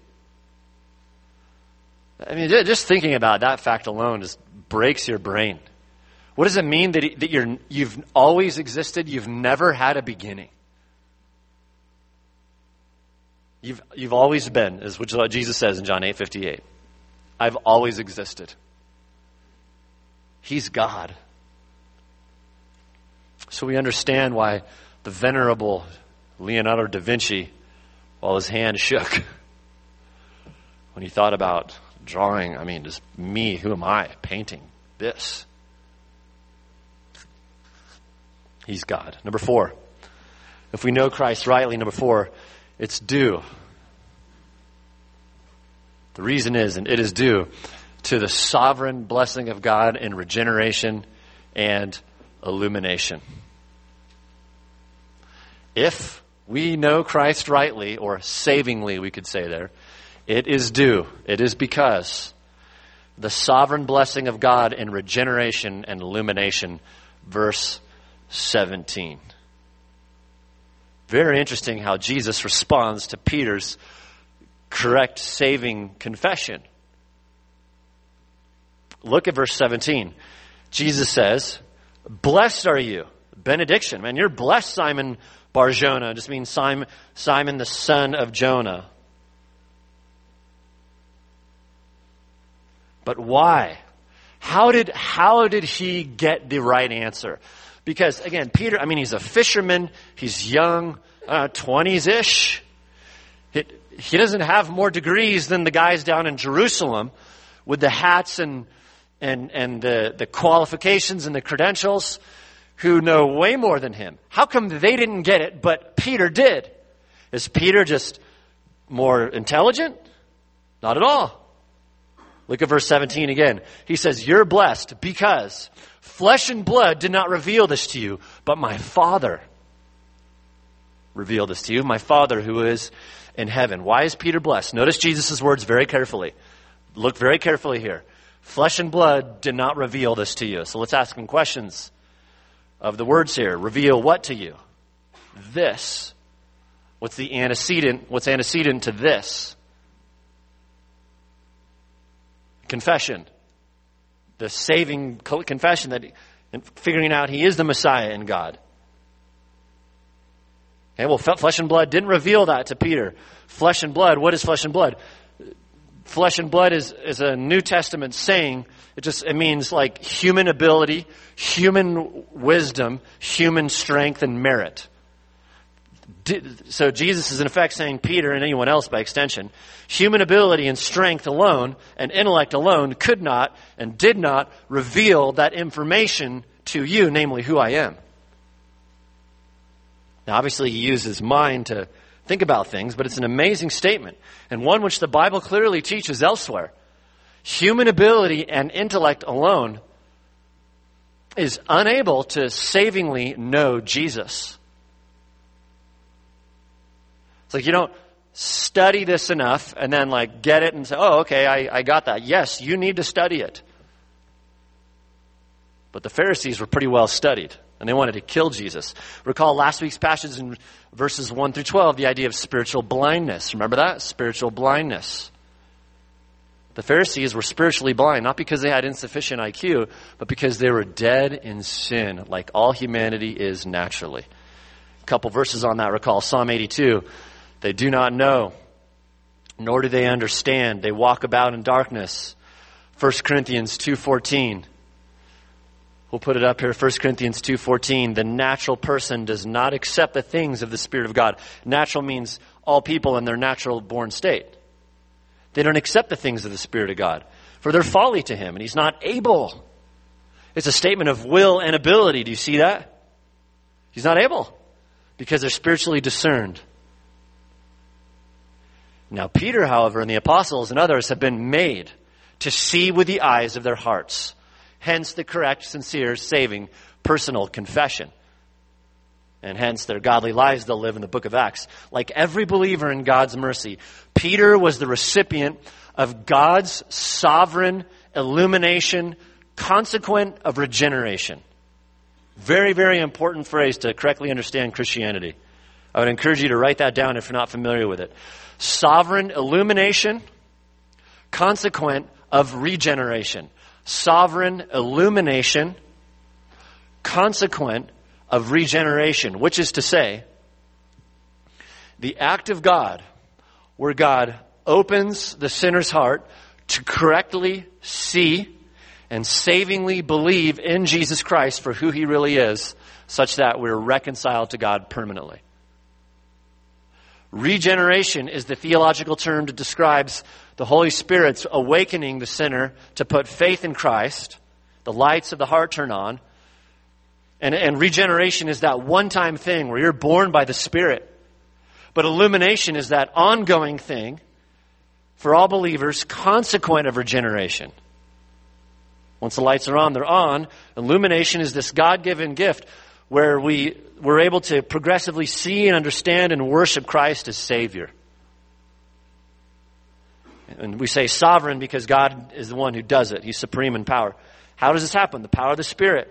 I mean, just thinking about that fact alone just breaks your brain. What does it mean that, that you're, you've always existed, you've never had a beginning? You've, you've always been, is which is what Jesus says in John eight fifty-eight. I've always existed. He's God. So we understand why the venerable Leonardo da Vinci, while his hand shook, when he thought about drawing, I mean, just me, who am I, painting this? He's God. Number four, if we know Christ rightly, number four, it's due. The reason is, and it is due to the sovereign blessing of God in regeneration and illumination. If we know Christ rightly, or savingly, we could say there, it is due. It is because the sovereign blessing of God in regeneration and illumination, verse seventeen. Very interesting how Jesus responds to Peter's correct saving confession. Look at verse seventeen. Jesus says, blessed are you, benediction. Man, you're blessed, Simon Bar-Jonah. It just means Simon, Simon the son of Jonah. But why? How did, how did he get the right answer? Because, again, Peter, I mean, he's a fisherman. He's young, uh, twenties-ish. He, he doesn't have more degrees than the guys down in Jerusalem with the hats and and and the, the qualifications and the credentials, who know way more than him. How come they didn't get it, but Peter did? Is Peter just more intelligent? Not at all. Look at verse seventeen again. He says, you're blessed because flesh and blood did not reveal this to you, but my Father revealed this to you, my Father who is in heaven. Why is Peter blessed? Notice Jesus' words very carefully. Look very carefully here. Flesh and blood did not reveal this to you. So let's ask him questions of the words here. Reveal what to you? This. What's the antecedent? What's antecedent to this? Confession. The saving confession that figuring out he is the Messiah in God. Okay, well, flesh and blood didn't reveal that to Peter. Flesh and blood, what is flesh and blood? Flesh and blood is, is a New Testament saying. It just, it means like human ability, human wisdom, human strength and merit. So Jesus is in effect saying, Peter and anyone else by extension, human ability and strength alone and intellect alone could not and did not reveal that information to you, namely who I am. Now obviously he uses mind to think about things, but it's an amazing statement and one which the Bible clearly teaches elsewhere. Human ability and intellect alone is unable to savingly know Jesus. It's like you don't study this enough and then like get it and say, oh, okay, I, I got that. Yes, you need to study it. But the Pharisees were pretty well studied and they wanted to kill Jesus. Recall last week's passage in verses one through twelve, the idea of spiritual blindness. Remember that? Spiritual blindness. The Pharisees were spiritually blind, not because they had insufficient I Q, but because they were dead in sin, like all humanity is naturally. A couple verses on that. Recall Psalm eighty-two. They do not know, nor do they understand. They walk about in darkness. First Corinthians two fourteen. We'll put it up here. First Corinthians two fourteen. The natural person does not accept the things of the Spirit of God. Natural means all people in their natural born state. They don't accept the things of the Spirit of God, for they're folly to him, and he's not able. It's a statement of will and ability. Do you see that? He's not able, because they're spiritually discerned. Now Peter, however, and the apostles and others have been made to see with the eyes of their hearts. Hence the correct, sincere, saving, personal confession. And hence their godly lives they'll live in the book of Acts. Like every believer in God's mercy, Peter was the recipient of God's sovereign illumination, consequent of regeneration. Very, very important phrase to correctly understand Christianity. I would encourage you to write that down if you're not familiar with it. Sovereign illumination, consequent of regeneration. Sovereign illumination, consequent of regeneration, which is to say, the act of God where God opens the sinner's heart to correctly see and savingly believe in Jesus Christ for who he really is, such that we're reconciled to God permanently. Regeneration is the theological term that describes the Holy Spirit's awakening the sinner to put faith in Christ. The lights of the heart turn on. And, and regeneration is that one-time thing where you're born by the Spirit. But illumination is that ongoing thing for all believers, consequent of regeneration. Once the lights are on, they're on. Illumination is this God-given gift where we, we're able to progressively see and understand and worship Christ as Savior. And we say sovereign because God is the one who does it. He's supreme in power. How does this happen? The power of the Spirit.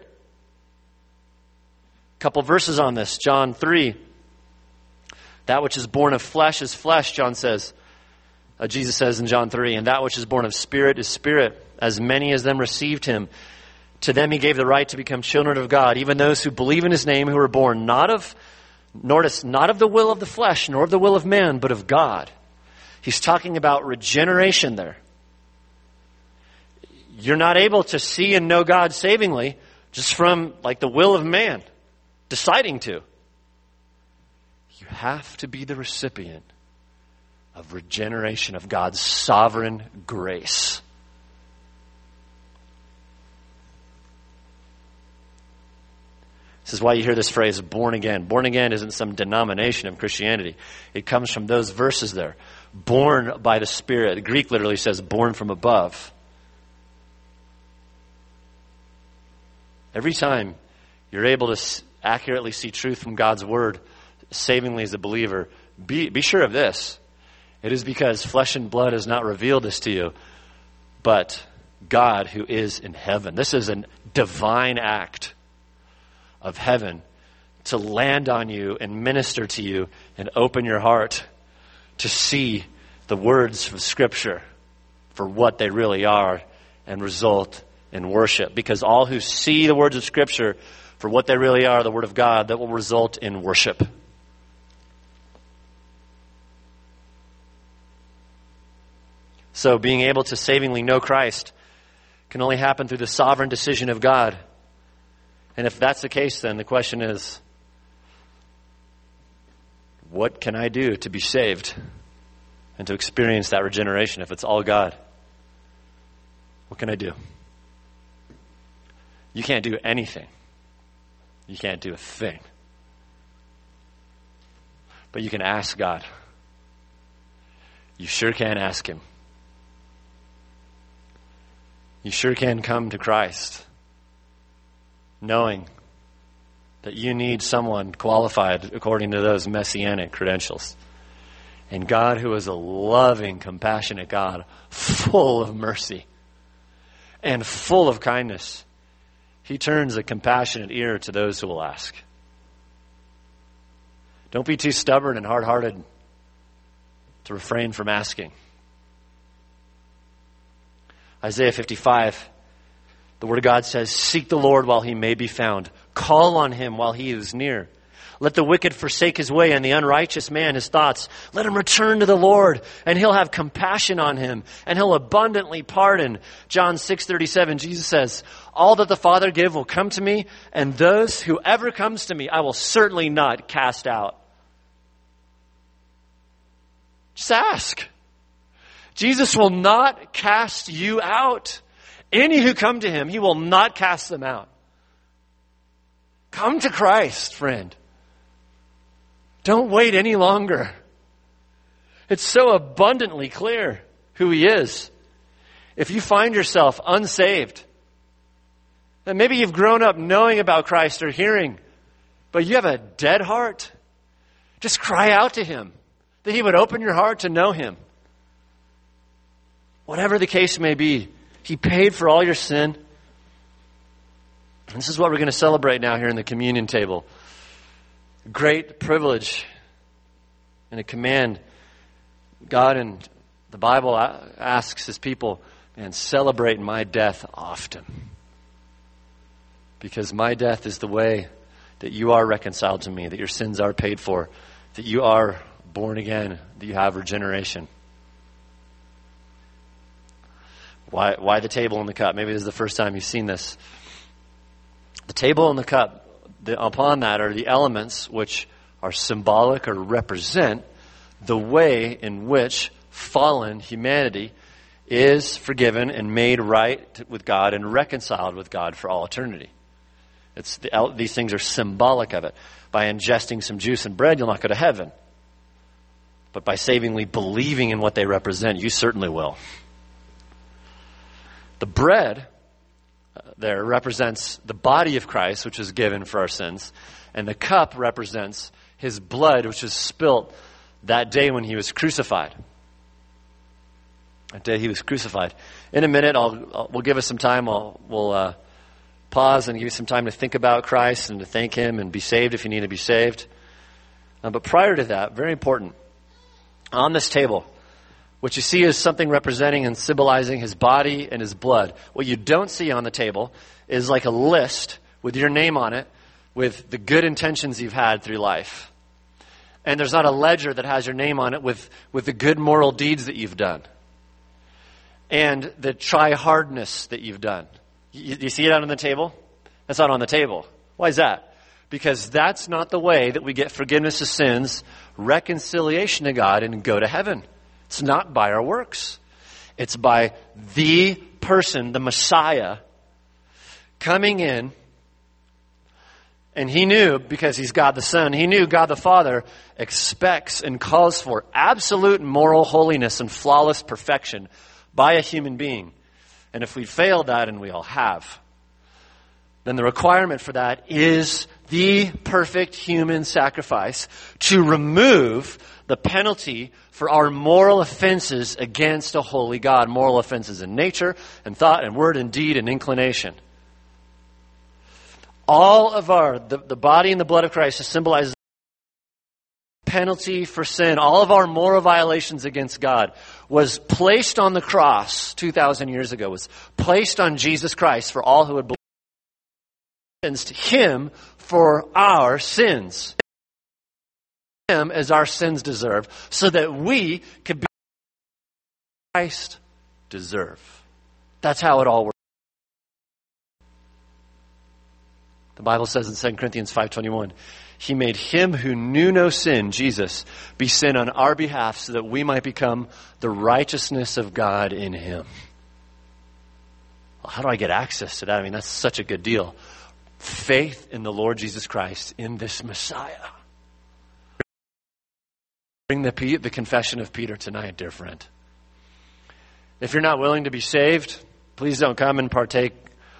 A couple verses on this. John three. That which is born of flesh is flesh, John says. Uh, Jesus says in John three, and that which is born of spirit is spirit. As many as them received him, To them he gave the right to become children of God, even those who believe in his name, who were born not of, notice, not of the will of the flesh, nor of the will of man, but of God. He's talking about regeneration there. You're not able to see and know God savingly just from like the will of man deciding to. You have to be the recipient of regeneration, of God's sovereign grace. This is why you hear this phrase, born again. Born again isn't some denomination of Christianity. It comes from those verses there. Born by the Spirit. The Greek literally says born from above. Every time you're able to accurately see truth from God's Word, savingly as a believer, be, be sure of this. It is because flesh and blood has not revealed this to you, but God who is in heaven. This is a divine act of heaven to land on you and minister to you and open your heart to see the words of Scripture for what they really are and result in worship. Because all who see the words of Scripture for what they really are, the Word of God, that will result in worship. So being able to savingly know Christ can only happen through the sovereign decision of God. And if that's the case, then the question is, what can I do to be saved and to experience that regeneration if it's all God? What can I do? You can't do anything. You can't do a thing. But you can ask God. You sure can ask Him. You sure can come to Christ, knowing that you need someone qualified according to those messianic credentials. And God, who is a loving, compassionate God, full of mercy and full of kindness, He turns a compassionate ear to those who will ask. Don't be too stubborn and hard-hearted to refrain from asking. Isaiah fifty-five, the Word of God says, "Seek the Lord while He may be found. Call on Him while He is near. Let the wicked forsake his way and the unrighteous man his thoughts. Let him return to the Lord, and He'll have compassion on him, and He'll abundantly pardon." John six thirty-seven, Jesus says, "All that the Father give will come to me, and those whoever comes to me, I will certainly not cast out." Just ask. Jesus will not cast you out. Any who come to Him, He will not cast them out. Come to Christ, friend. Don't wait any longer. It's so abundantly clear who He is. If you find yourself unsaved, then maybe you've grown up knowing about Christ or hearing, but you have a dead heart, just cry out to Him that He would open your heart to know Him. Whatever the case may be, He paid for all your sin. And this is what we're going to celebrate now here in the communion table. Great privilege and a command. God in the Bible asks His people, man, celebrate my death often. Because my death is the way that you are reconciled to me, that your sins are paid for, that you are born again, that you have regeneration. Why, why the table and the cup? Maybe this is the first time you've seen this. The table and the cup, the, upon that are the elements which are symbolic or represent the way in which fallen humanity is forgiven and made right with God and reconciled with God for all eternity. It's the, these things are symbolic of it. By ingesting some juice and bread, you'll not go to heaven. But by savingly believing in what they represent, you certainly will. The bread there represents the body of Christ, which is given for our sins. And the cup represents His blood, which was spilt that day when He was crucified. That day He was crucified. In a minute, I'll, I'll we'll give us some time. I'll, we'll uh, pause and give you some time to think about Christ and to thank Him and be saved if you need to be saved. Uh, but prior to that, very important, on this table What you see is something representing and symbolizing his body and his blood. What you don't see on the table is like a list with your name on it with the good intentions you've had through life. And there's not a ledger that has your name on it with, with the good moral deeds that you've done. And the try-hardness that you've done. You, you see it out on the table? That's not on the table. Why is that? Because that's not the way that we get forgiveness of sins, reconciliation to God, and go to heaven. It's not by our works. It's by the person, the Messiah, coming in. And he knew, because he's God the Son, he knew God the Father expects and calls for absolute moral holiness and flawless perfection by a human being. And if we fail that, and we all have, then the requirement for that is the perfect human sacrifice to remove the penalty for our moral offenses against a holy God. Moral offenses in nature and thought and word and deed and inclination. All of our, the, the body and the blood of Christ symbolizes penalty for sin. All of our moral violations against God was placed on the cross two thousand years ago, was placed on Jesus Christ for all who would believe. Against him for our sins. Him as our sins deserve, so that we could be Christ deserve. That's how it all works. The Bible says in Second Corinthians five twenty-one, he made him who knew no sin, Jesus, be sin on our behalf so that we might become the righteousness of God in him. Well, how do I get access to that? I mean, that's such a good deal. Faith in the Lord Jesus Christ, in this Messiah. Bring the, the confession of Peter tonight, dear friend. If you're not willing to be saved, please don't come and partake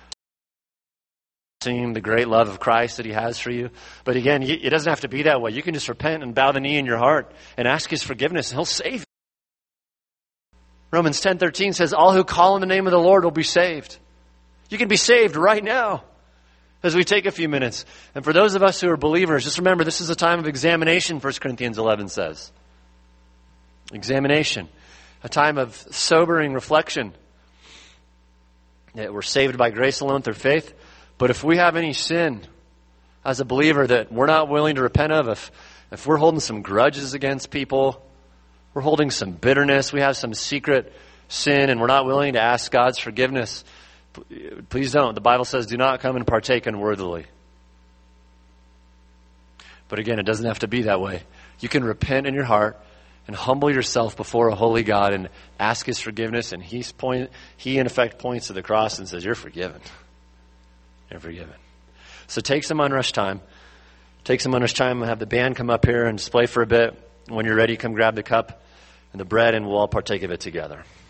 in the great love of Christ that he has for you. But again, it doesn't have to be that way. You can just repent and bow the knee in your heart and ask his forgiveness, and he'll save you. Romans ten thirteen says, all who call on the name of the Lord will be saved. You can be saved right now. As we take a few minutes. And for those of us who are believers, just remember this is a time of examination, First Corinthians eleven says. Examination. A time of sobering reflection. That we're saved by grace alone through faith. But if we have any sin as a believer that we're not willing to repent of, if, if we're holding some grudges against people, we're holding some bitterness, we have some secret sin, and we're not willing to ask God's forgiveness, please don't. The Bible says, do not come and partake unworthily. But again, it doesn't have to be that way. You can repent in your heart and humble yourself before a holy God and ask his forgiveness. And he's point, he, in effect, points to the cross and says, you're forgiven. You're forgiven. So take some unrushed time. Take some unrushed time and have the band come up here and display for a bit. When you're ready, come grab the cup and the bread, and we'll all partake of it together.